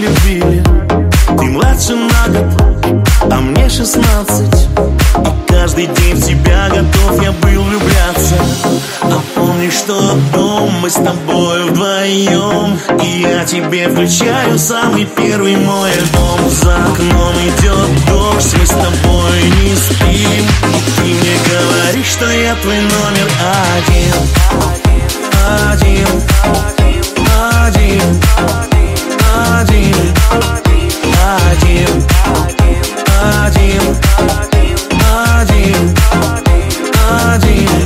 любили. Ты младше на год, а мне 16. И каждый день в тебя готов я был влюбляться. А помнишь тот дом, мы с тобой вдвоем, и я тебе включаю самый первый мой альбом. За окном идет дождь, мы с тобой не спим, и ты мне говоришь, что я твой номер один. Один, один, один, один, один, один, один.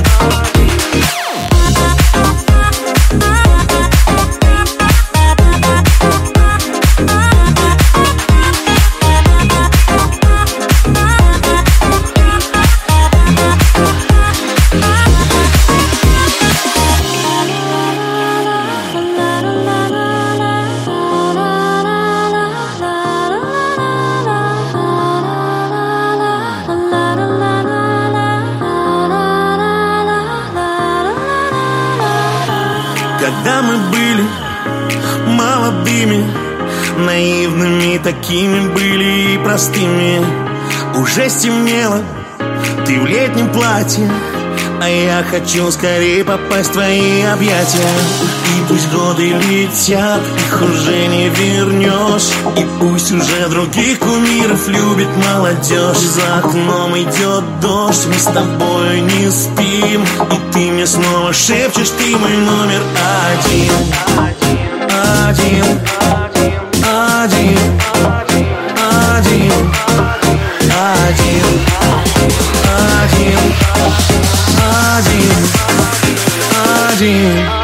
Когда мы были молодыми, наивными такими были и простыми, уже стемнело, ты в летнем платье, а я хочу скорее попасть в твои объятия. И пусть годы летят, их уже не вернешь, и пусть уже других кумиров любит молодежь. За окном идет дождь, мы с тобой не спим, и ты мне снова шепчешь, ты мой номер один. Один, один, один, один, один, один, один.